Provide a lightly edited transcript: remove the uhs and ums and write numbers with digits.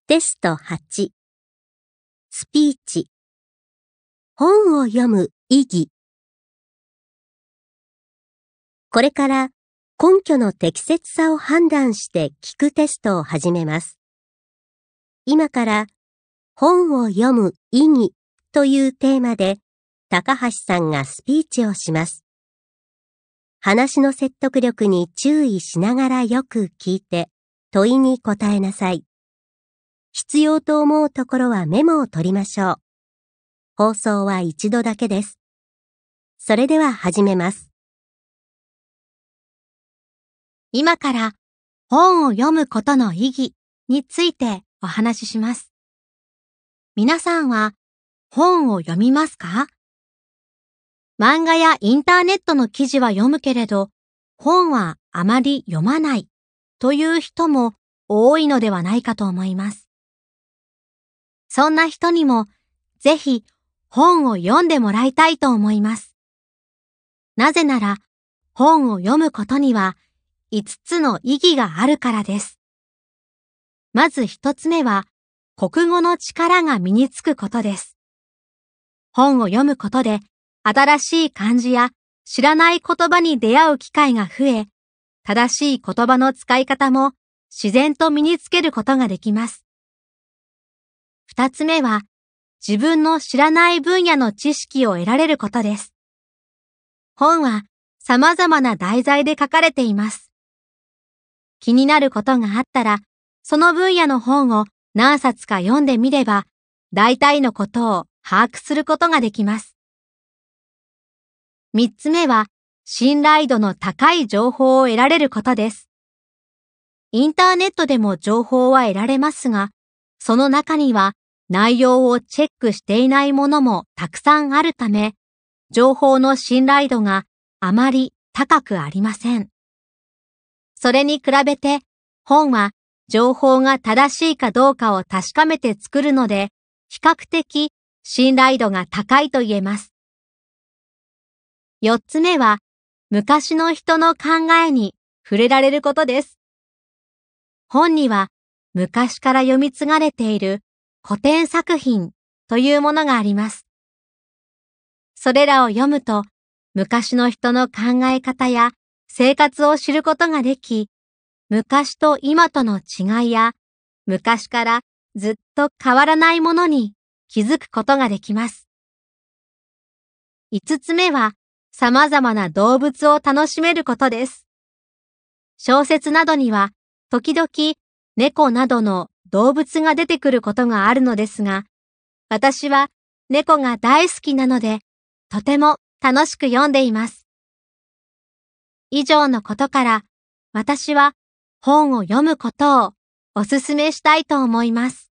テスト8、スピーチ。本を読む意義。これから根拠の適切さを判断して聞くテストを始めます。今から本を読む意義というテーマで高橋さんがスピーチをします。話の説得力に注意しながらよく聞いて問いに答えなさい。必要と思うところはメモを取りましょう。放送は一度だけです。それでは始めます。 今から本を読むことの意義についてお話しします。皆さんは本を読みますか？漫画やインターネットの記事は読むけれど、本はあまり読まないという人も多いのではないかと思います。そんな人にもぜひ本を読んでもらいたいと思います。なぜなら本を読むことには5つの意義があるからです。まず1つ目は国語の力が身につくことです。本を読むことで新しい漢字や知らない言葉に出会う機会が増え、正しい言葉の使い方も自然と身につけることができます。2つ目は自分の知らない分野の知識を得られることです。本は様々な題材で書かれています。気になることがあったら、その分野の本を何冊か読んでみれば、大体のことを把握することができます。3つ目は、信頼度の高い情報を得られることです。インターネットでも情報は得られますが、その中には内容をチェックしていないものもたくさんあるため、情報の信頼度があまり高くありません。それに比べて、本は情報が正しいかどうかを確かめて作るので、比較的信頼度が高いと言えます。4つ目は、昔の人の考えに触れられることです。本には昔から読み継がれている古典作品というものがあります。それらを読むと、昔の人の考え方や生活を知ることができ、昔と今との違いや、昔からずっと変わらないものに気づくことができます。5つ目は、様々な動物を楽しめることです。小説などには、時々猫などの動物が出てくることがあるのですが、私は猫が大好きなので、とても楽しく読んでいます。以上のことから、私は本を読むことをお勧めしたいと思います。